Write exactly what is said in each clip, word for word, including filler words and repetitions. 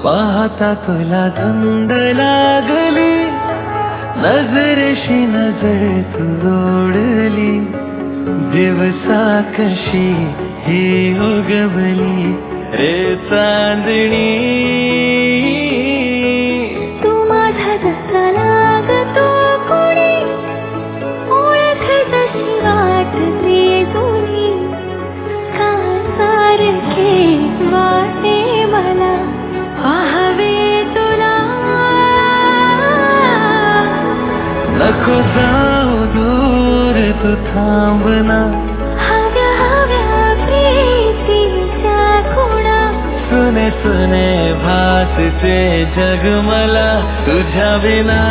पाहता तुला धुंद लागली, नजरेशी नजर तू जोडली, दिवसा कशी ही उगवली रे चांदणी. तू माझा जसा लागतो कोणी, ओळख जशी वाटते जुनी, का सारखे वाटे मला पाहावे तुला. नको जाऊ दूर तू थांबना, हव्या हव्या प्रीतीच्या खुणा, सुने सुने भासते जग मला तुझ्या विना.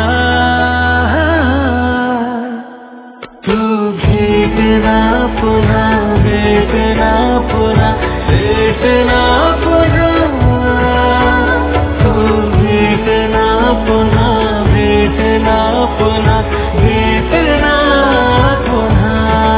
तू भेटना पुन्हा, भेटना पुन्हा, भेटना पुन्हा. तू भेटना पुन्हा, भेटना पुन्हा, भेटना पुन्हा.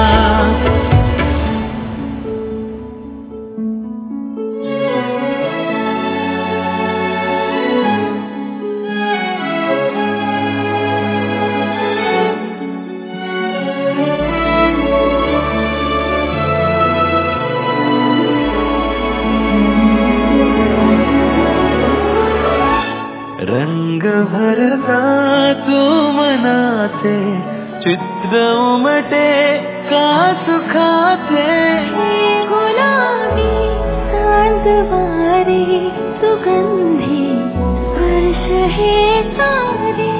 रंग भरता तू मनाचे, चित्र उमटे का सुखाचे. गुलाबी सांज वारे, सुगंधी स्पर्श हे तारे,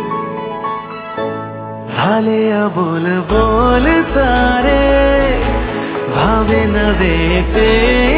झाले अबोल बोल सारे, भावे नवे ते